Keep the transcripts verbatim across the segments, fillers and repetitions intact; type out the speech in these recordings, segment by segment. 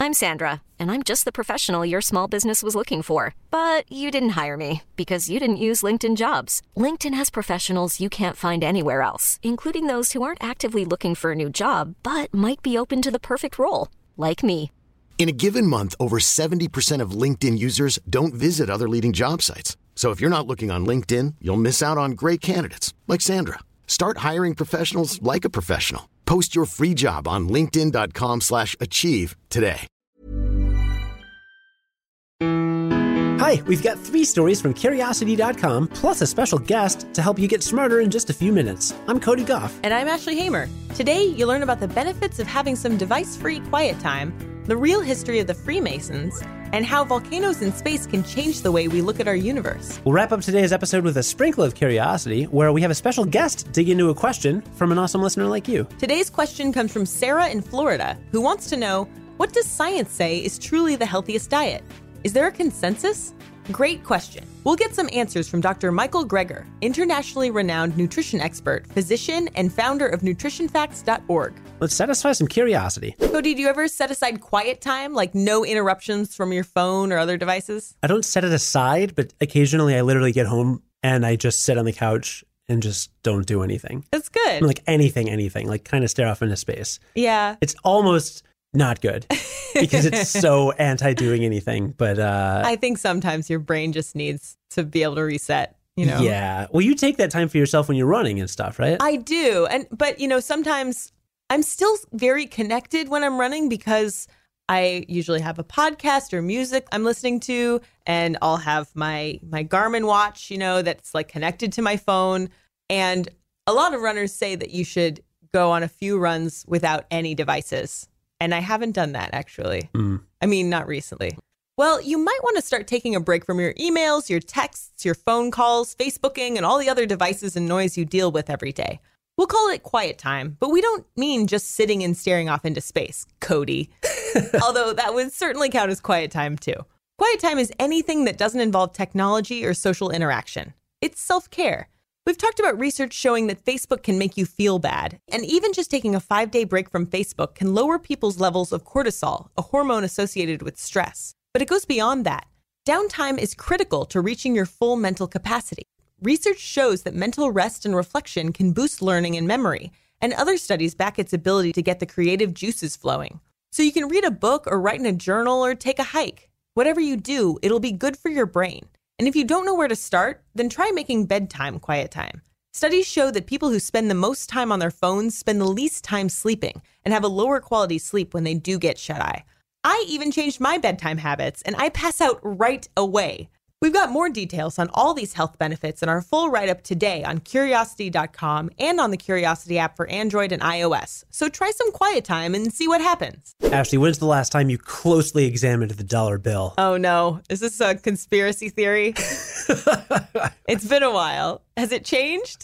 I'm Sandra, and I'm just the professional your small business was looking for. But you didn't hire me because you didn't use LinkedIn Jobs. LinkedIn has professionals you can't find anywhere else, including those who aren't actively looking for a new job, but might be open to the perfect role, like me. In a given month, over seventy percent of LinkedIn users don't visit other leading job sites. So if you're not looking on LinkedIn, you'll miss out on great candidates like Sandra. Start hiring professionals like a professional. Post your free job on linkedin dot com slash achieve today. Hi, we've got three stories from Curiosity dot com, plus a special guest to help you get smarter in just a few minutes. I'm Cody Goff. And I'm Ashley Hamer. Today, you'll learn about the benefits of having some device-free quiet time, the real history of the Freemasons, and how volcanoes in space can change the way we look at our universe. We'll wrap up today's episode with a sprinkle of curiosity, where we have a special guest dig into a question from an awesome listener like you. Today's question comes from Sarah in Florida, who wants to know, what does science say is truly the healthiest diet? Is there a consensus? Great question. We'll get some answers from Doctor Michael Greger, internationally renowned nutrition expert, physician, and founder of nutrition facts dot org. Let's satisfy some curiosity. Cody, do you ever set aside quiet time, like no interruptions from your phone or other devices? I don't set it aside, but occasionally I literally get home and I just sit on the couch and just don't do anything. That's good. I mean, like anything, anything, like kind of stare off into space. Yeah. It's almost not good because it's so anti-doing anything. But uh, I think sometimes your brain just needs to be able to reset, you know? Yeah. Well, you take that time for yourself when you're running and stuff, right? I do. And but, you know, sometimes I'm still very connected when I'm running because I usually have a podcast or music I'm listening to, and I'll have my my Garmin watch, you know, that's like connected to my phone. And a lot of runners say that you should go on a few runs without any devices. And I haven't done that, actually. Mm. I mean, not recently. Well, you might want to start taking a break from your emails, your texts, your phone calls, Facebooking, and all the other devices and noise you deal with every day. We'll call it quiet time, but we don't mean just sitting and staring off into space, Cody. Although that would certainly count as quiet time, too. Quiet time is anything that doesn't involve technology or social interaction. It's self-care. We've talked about research showing that Facebook can make you feel bad, and even just taking a five-day break from Facebook can lower people's levels of cortisol, a hormone associated with stress. But it goes beyond that. Downtime is critical to reaching your full mental capacity. Research shows that mental rest and reflection can boost learning and memory, and other studies back its ability to get the creative juices flowing. So you can read a book or write in a journal or take a hike. Whatever you do, it'll be good for your brain. And if you don't know where to start, then try making bedtime quiet time. Studies show that people who spend the most time on their phones spend the least time sleeping and have a lower quality sleep when they do get shut-eye. I even changed my bedtime habits, and I pass out right away. We've got more details on all these health benefits in our full write-up today on Curiosity dot com and on the Curiosity app for Android and iOS. So try some quiet time and see what happens. Ashley, when's the last time you closely examined the dollar bill? Oh no, is this a conspiracy theory? It's been a while. Has it changed?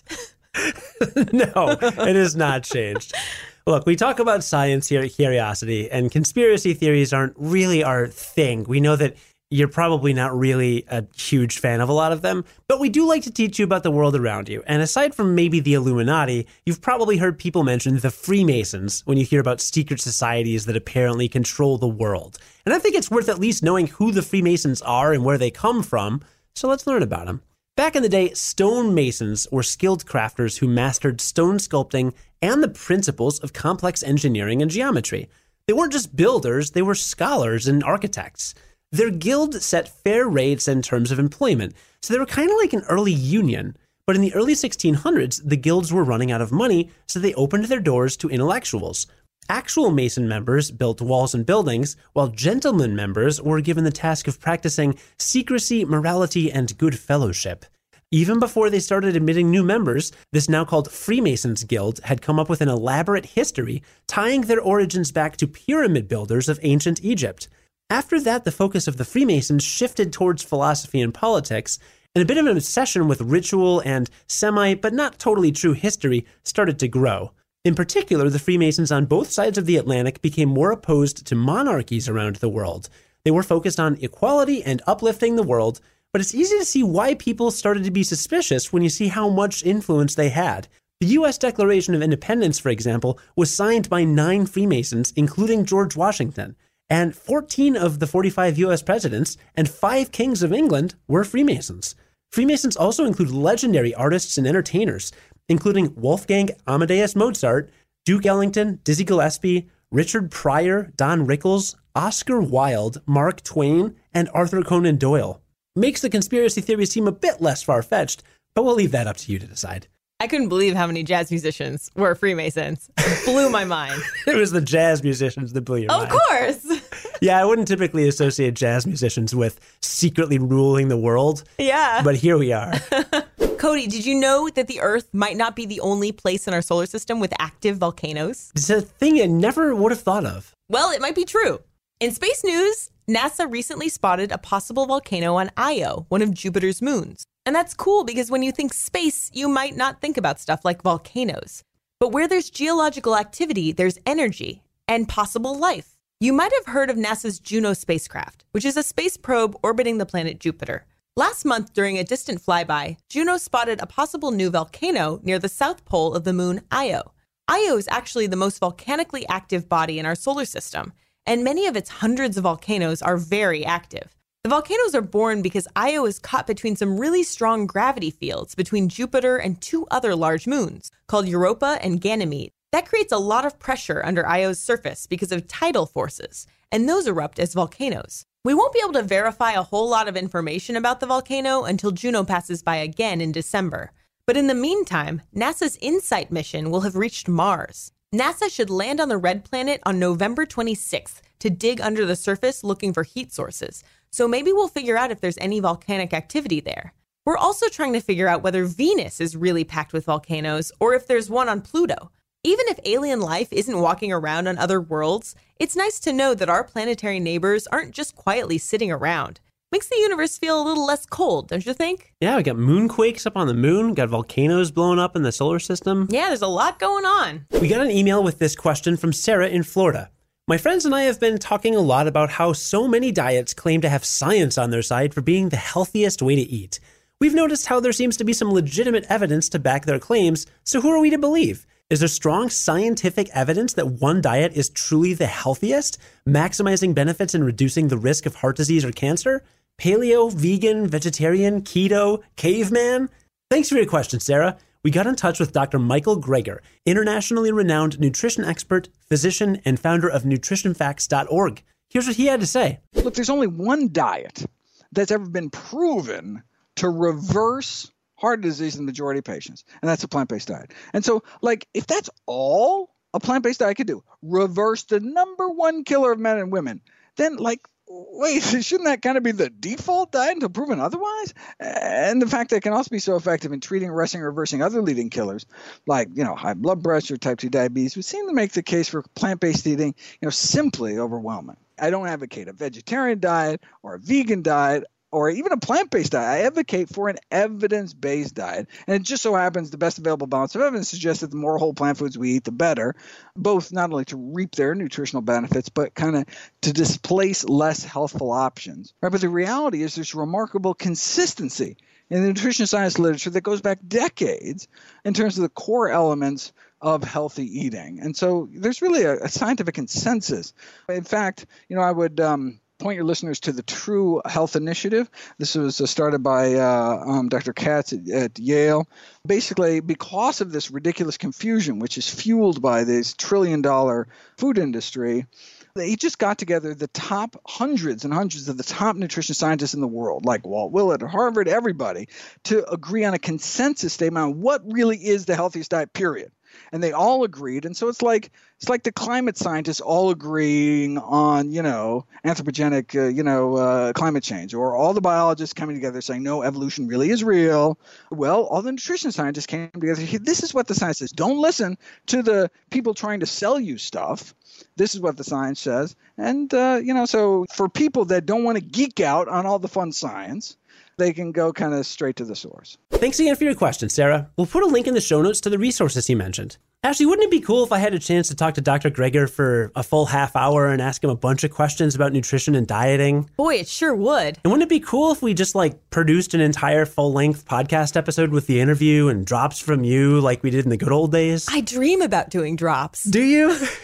No, it has not changed. Look, we talk about science here at Curiosity, and conspiracy theories aren't really our thing. We know that you're probably not really a huge fan of a lot of them, but we do like to teach you about the world around you. And aside from maybe the Illuminati, you've probably heard people mention the Freemasons when you hear about secret societies that apparently control the world. And I think it's worth at least knowing who the Freemasons are and where they come from, so let's learn about them. Back in the day, stonemasons were skilled crafters who mastered stone sculpting and the principles of complex engineering and geometry. They weren't just builders, they were scholars and architects. Their guild set fair rates and terms of employment, so they were kind of like an early union. But in the early sixteen hundreds, the guilds were running out of money, so they opened their doors to intellectuals. Actual Mason members built walls and buildings, while gentleman members were given the task of practicing secrecy, morality, and good fellowship. Even before they started admitting new members, this now called Freemasons Guild had come up with an elaborate history tying their origins back to pyramid builders of ancient Egypt. After that, the focus of the Freemasons shifted towards philosophy and politics, and a bit of an obsession with ritual and semi, but not totally true history started to grow. In particular, the Freemasons on both sides of the Atlantic became more opposed to monarchies around the world. They were focused on equality and uplifting the world, but it's easy to see why people started to be suspicious when you see how much influence they had. The U S Declaration of Independence, for example, was signed by nine Freemasons, including George Washington. and fourteen of the forty-five U S presidents and five kings of England were Freemasons. Freemasons also include legendary artists and entertainers, including Wolfgang Amadeus Mozart, Duke Ellington, Dizzy Gillespie, Richard Pryor, Don Rickles, Oscar Wilde, Mark Twain, and Arthur Conan Doyle. Makes the conspiracy theory seem a bit less far-fetched, but we'll leave that up to you to decide. I couldn't believe how many jazz musicians were Freemasons. It blew my mind. It was the jazz musicians that blew your Of mind. Of course. Yeah, I wouldn't typically associate jazz musicians with secretly ruling the world. Yeah. But here we are. Cody, did you know that the Earth might not be the only place in our solar system with active volcanoes? It's a thing I never would have thought of. Well, it might be true. In space news, NASA recently spotted a possible volcano on Io, one of Jupiter's moons. And that's cool because when you think space, you might not think about stuff like volcanoes. But where there's geological activity, there's energy and possible life. You might have heard of NASA's Juno spacecraft, which is a space probe orbiting the planet Jupiter. Last month, during a distant flyby, Juno spotted a possible new volcano near the south pole of the moon Io. Io is actually the most volcanically active body in our solar system, and many of its hundreds of volcanoes are very active. The volcanoes are born because Io is caught between some really strong gravity fields between Jupiter and two other large moons, called Europa and Ganymede. That creates a lot of pressure under Io's surface because of tidal forces, and those erupt as volcanoes. We won't be able to verify a whole lot of information about the volcano until Juno passes by again in December. But in the meantime, NASA's InSight mission will have reached Mars. NASA should land on the red planet on November twenty-sixth to dig under the surface looking for heat sources. So maybe we'll figure out if there's any volcanic activity there. We're also trying to figure out whether Venus is really packed with volcanoes or if there's one on Pluto. Even if alien life isn't walking around on other worlds, it's nice to know that our planetary neighbors aren't just quietly sitting around. Makes the universe feel a little less cold, don't you think? Yeah, we got moonquakes up on the moon, got volcanoes blowing up in the solar system. Yeah, there's a lot going on. We got an email with this question from Sarah in Florida. My friends and I have been talking a lot about how so many diets claim to have science on their side for being the healthiest way to eat. We've noticed how there seems to be some legitimate evidence to back their claims, so who are we to believe? Is there strong scientific evidence that one diet is truly the healthiest, maximizing benefits and reducing the risk of heart disease or cancer? Paleo, vegan, vegetarian, keto, caveman? Thanks for your question, Sarah. We got in touch with Doctor Michael Greger, internationally renowned nutrition expert, physician, and founder of nutrition facts dot org. Here's what he had to say. Look, there's only one diet that's ever been proven to reverse heart disease in the majority of patients, and that's a plant-based diet. And so, like, if that's all a plant-based diet could do, reverse the number one killer of men and women, then, like, wait, shouldn't that kind of be the default diet until proven otherwise? And the fact that it can also be so effective in treating, arresting, or reversing other leading killers, like, you know, high blood pressure, type two diabetes, would seem to make the case for plant-based eating, you know, simply overwhelming. I don't advocate a vegetarian diet or a vegan diet or even a plant-based diet. I advocate for an evidence-based diet. And it just so happens the best available balance of evidence suggests that the more whole plant foods we eat, the better, both not only to reap their nutritional benefits, but kind of to displace less healthful options. Right? But the reality is there's remarkable consistency in the nutrition science literature that goes back decades in terms of the core elements of healthy eating. And so there's really a, a scientific consensus. In fact, you know, I would um, – point your listeners to the True Health Initiative. This was uh, started by uh, um, Doctor Katz at, at Yale. Basically, because of this ridiculous confusion, which is fueled by this trillion-dollar food industry, he just got together the top hundreds and hundreds of the top nutrition scientists in the world, like Walt Willett at Harvard, everybody, to agree on a consensus statement on what really is the healthiest diet, period. And they all agreed. And so it's like it's like the climate scientists all agreeing on, you know, anthropogenic, uh, you know, uh, climate change, or all the biologists coming together saying, no, evolution really is real. Well, all the nutrition scientists came together. Hey, this is what the science says. Don't listen to the people trying to sell you stuff. This is what the science says. And, uh, you know, so for people that don't want to geek out on all the fun science, they can go kind of straight to the source. Thanks again for your question, Sarah. We'll put a link in the show notes to the resources he mentioned. Ashley, wouldn't it be cool if I had a chance to talk to Doctor Greger for a full half hour and ask him a bunch of questions about nutrition and dieting? Boy, it sure would. And wouldn't it be cool if we just like produced an entire full-length podcast episode with the interview and drops from you like we did in the good old days? I dream about doing drops. Do you?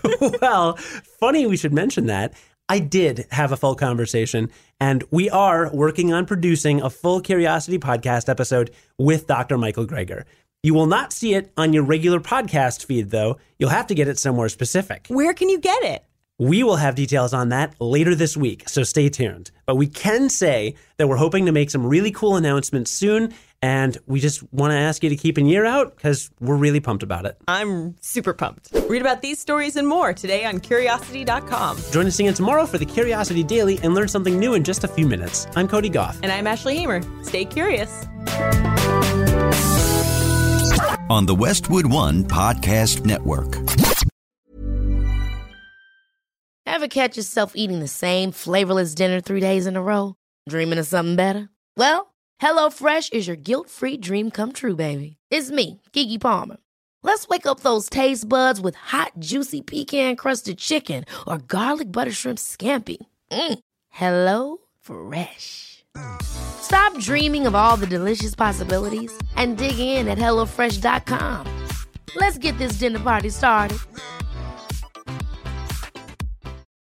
Well, funny we should mention that. I did have a full conversation, and we are working on producing a full Curiosity podcast episode with Doctor Michael Greger. You will not see it on your regular podcast feed, though. You'll have to get it somewhere specific. Where can you get it? We will have details on that later this week, so stay tuned. But we can say that we're hoping to make some really cool announcements soon, and we just want to ask you to keep an ear out because we're really pumped about it. I'm super pumped. Read about these stories and more today on Curiosity dot com. Join us again tomorrow for the Curiosity Daily and learn something new in just a few minutes. I'm Cody Goff. And I'm Ashley Hamer. Stay curious. On the Westwood One Podcast Network. Ever catch yourself eating the same flavorless dinner three days in a row? Dreaming of something better? Well, HelloFresh is your guilt-free dream come true, baby. It's me, Keke Palmer. Let's wake up those taste buds with hot, juicy pecan-crusted chicken or garlic butter shrimp scampi. Mm. Hello Fresh. Stop dreaming of all the delicious possibilities and dig in at hello fresh dot com. Let's get this dinner party started.